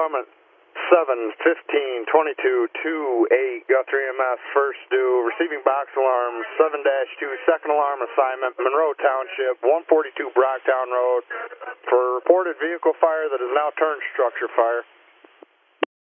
I'm at 7-15-22-28, Guthrie EMS, first due, receiving box alarm 7-2, second alarm assignment, Monroe Township, 142 Brocktown Road, for reported vehicle fire that has now turned structure fire.